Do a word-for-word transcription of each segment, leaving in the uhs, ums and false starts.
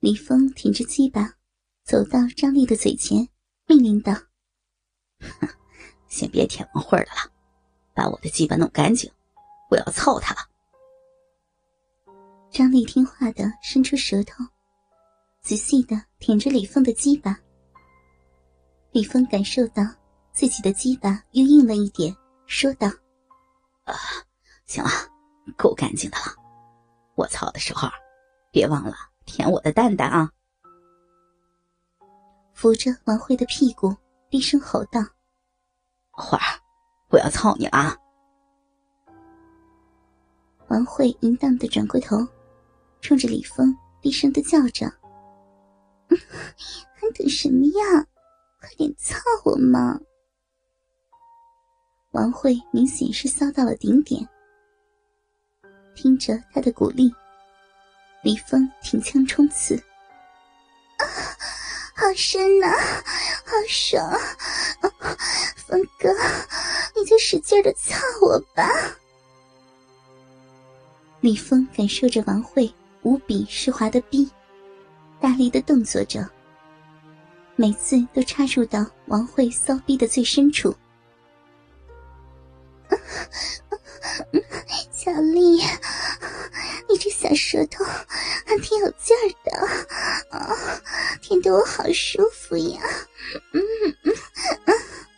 李峰挺着鸡巴走到张丽的嘴前，命令道： 先别舔王慧的了，把我的鸡巴弄干净，我要操他了。 张丽听话的伸出舌头，仔细的舔着李峰的鸡巴。李峰感受到自己的鸡巴又硬了一点，说道： 啊，行了，够干净的了，我操的时候别忘了舔我的蛋蛋啊。 扶着王慧的屁股低声吼道： 慧儿，我要操你了啊。 王慧淫荡的转过头，冲着李峰低声的叫着：还等什么呀，快点操我嘛。王慧明显是骚到了顶点，听着他的鼓励，李峰挺枪冲刺，啊，好深啊，好爽啊，峰哥，你就使劲的操我吧。李峰感受着王慧无比湿滑的逼，大力的动作着，每次都插入到王慧骚逼的最深处。小丽，你这小舌头还挺有劲儿的啊，舔得我好舒服呀。嗯嗯嗯。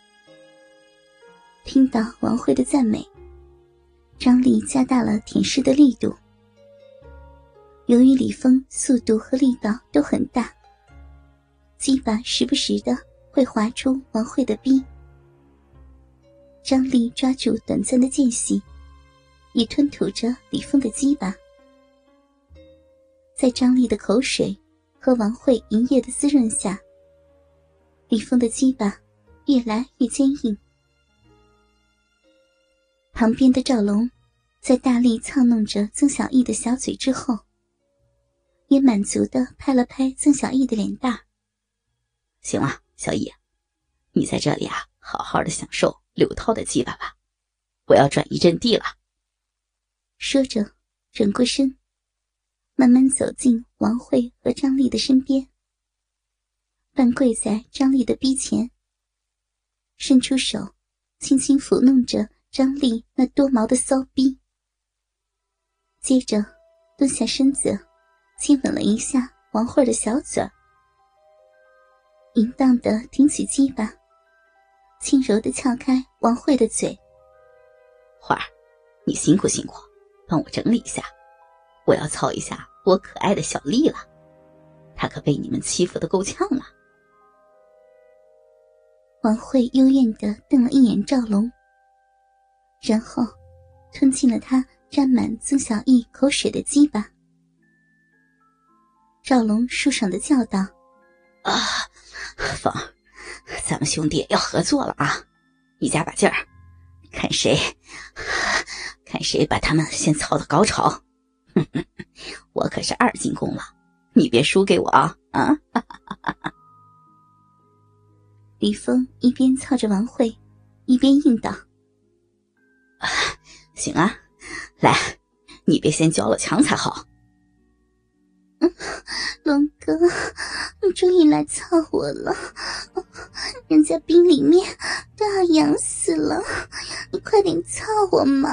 听到王慧的赞美，张丽加大了舔舐的力度。由于李峰速度和力道都很大，鸡巴时不时的会划出王慧的逼。张丽抓住短暂的间隙，也吞吐着李峰的鸡巴。在张丽的口水和王慧淫液的滋润下，李峰的鸡巴越来越坚硬。旁边的赵龙在大力操弄着曾小艺的小嘴之后，也满足地拍了拍曾小艺的脸蛋。 行了，小艺，你在这里啊，好好的享受柳涛的鸡巴吧，我要转移阵地了。 说着转过身，慢慢走进王慧和张丽的身边，半跪在张丽的逼前，伸出手轻轻抚弄着张丽那多毛的骚逼，接着蹲下身子亲吻了一下王慧的小嘴儿，淫荡地挺起鸡巴，轻柔地撬开王慧的嘴。 慧儿，你辛苦辛苦，帮我整理一下，我要操一下我可爱的小丽了，她可被你们欺负得够呛了。 王慧幽怨地瞪了一眼赵龙，然后吞进了他沾满曾小艺口水的鸡巴。赵龙舒爽地叫道： 啊，凤儿，咱们兄弟要合作了啊，你加把劲儿，看谁看谁把他们先操到高潮。我可是二进宫了，你别输给我啊啊！ 李峰一边操着王慧，一边应道： 啊，行啊，来，你别先交了枪才好。 嗯，龙哥，你终于来操我了，人家兵里面都要痒死了，你快点操我嘛。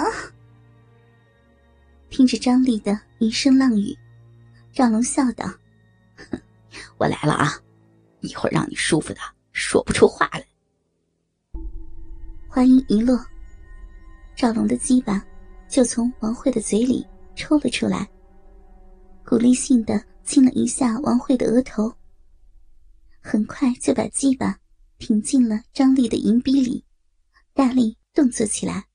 听着张丽的一声浪语，赵龙笑道： 我来了啊，一会儿让你舒服的说不出话来。 话音一落，赵龙的鸡巴就从王慧的嘴里抽了出来，鼓励性地亲了一下王慧的额头，很快就把鸡巴挺进了张丽的银逼里，大力动作起来。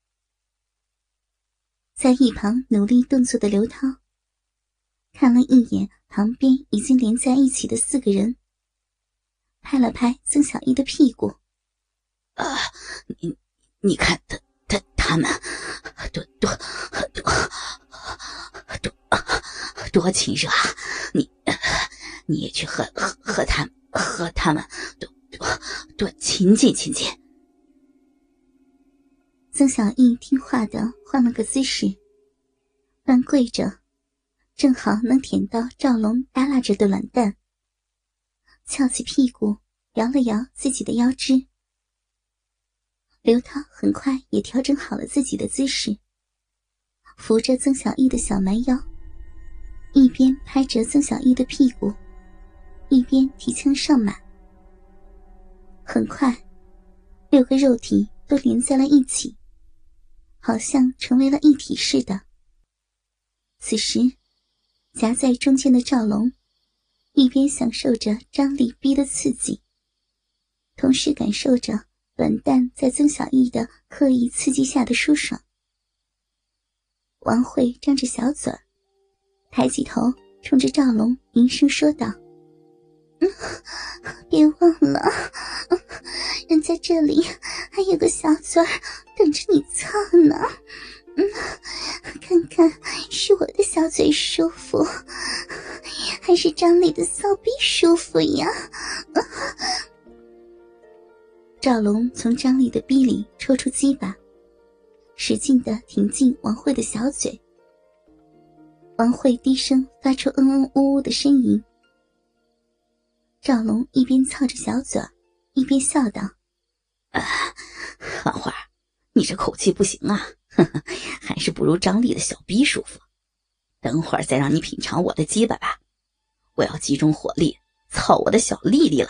在一旁努力动作的刘涛看了一眼旁边已经连在一起的四个人，拍了拍曾小艺的屁股： 啊，你你看他他他们多多多多多亲热啊！你你也去和和和他们和他们多多多亲近亲近。 曾小艺听话的换了个姿势，半跪着， 正好能舔到赵龙耷拉着的卵蛋，翘起屁股摇了摇自己的腰肢。刘涛很快也调整好了自己的姿势，扶着曾小艺的小蛮腰，一边拍着曾小艺的屁股，一边提枪上马。很快，六个肉体都连在了一起，好像成为了一体似的。此时夹在中间的赵龙一边享受着张力逼的刺激，同时感受着卵蛋在曾小艺的刻意刺激下的舒爽。王慧张着小嘴儿，抬起头冲着赵龙吟声说道：嗯，别忘了，人在这里还有个小嘴儿等着你操呢。嗯，看看是我的小嘴舒服，还是张力的骚逼舒服呀？赵龙从张力的逼里抽出鸡巴，使劲地挺进王慧的小嘴。王慧低声发出嗯嗯呜呜的呻吟。赵龙一边操着小嘴，一边笑道： 啊，花花，你这口气不行啊，呵呵，还是不如张力的小逼舒服。等会儿再让你品尝我的鸡巴吧，我要集中火力操我的小丽丽了。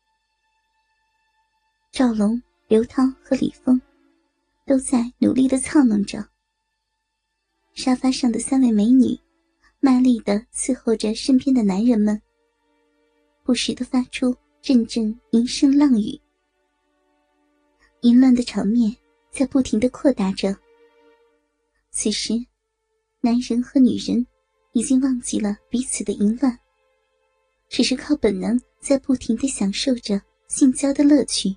赵龙、刘涛和李峰都在努力地操弄着。沙发上的三位美女卖力地伺候着身边的男人们，不时地发出阵阵淫声浪语。淫乱的场面在不停地扩大着。此时，男人和女人已经忘记了彼此的淫乱，只是靠本能在不停地享受着性交的乐趣。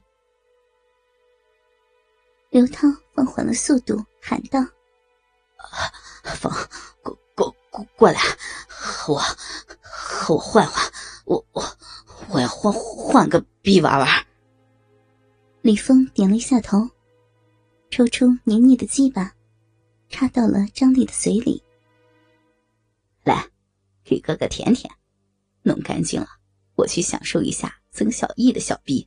刘涛放缓了速度，喊道： 风，过过过过来，和我和我换换，我我我要换换个逼娃娃。 李峰点了一下头，抽出黏腻的鸡巴，插到了张丽的嘴里。 来，给哥哥舔舔，弄干净了，我去享受一下曾小艺的小逼。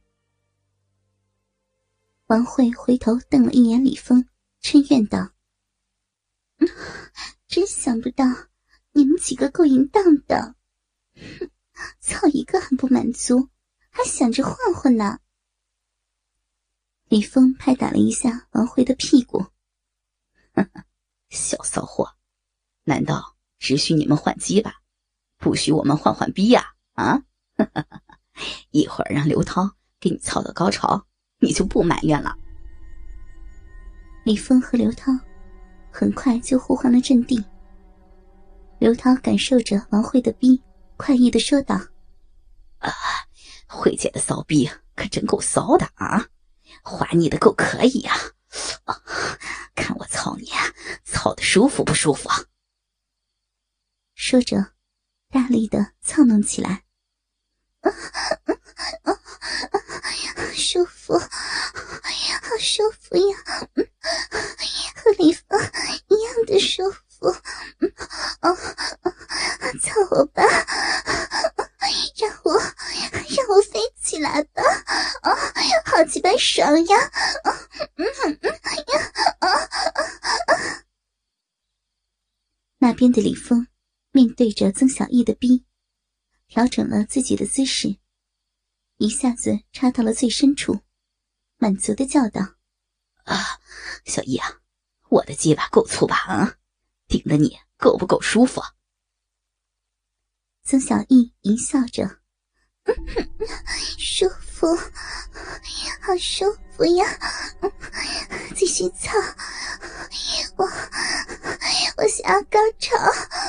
王慧回头瞪了一眼李峰，嗔怨道：嗯，真想不到你们几个够淫荡的，哼，操一个还不满足，还想着换换呢。李峰拍打了一下王慧的屁股。 呵呵，小骚货，难道只许你们换鸡巴，不许我们换换逼呀？啊，呵呵呵，一会儿让刘涛给你操到高潮，你就不埋怨了。 李峰和刘涛很快就互换了阵地。刘涛感受着王慧的逼，快意地说道： 啊，慧姐的骚逼可真够骚的啊，滑腻的够可以啊，啊，看我操你操得舒服不舒服啊？ 说着大力地操弄起来。啊啊啊，舒服，好舒服呀，嗯，和李峰一样的舒服。嗯，哦，操我吧，让我让我飞起来吧，啊，好鸡巴爽呀！啊，嗯嗯呀，啊啊！那边的李峰面对着曾小艺的逼，调整了自己的姿势，一下子插到了最深处，满足地叫道： 啊，小艺啊，我的鸡巴够粗吧？啊，顶得你够不够舒服？ 曾小艺淫笑着：嗯，舒服，好舒服呀，继续操，我我想要高潮。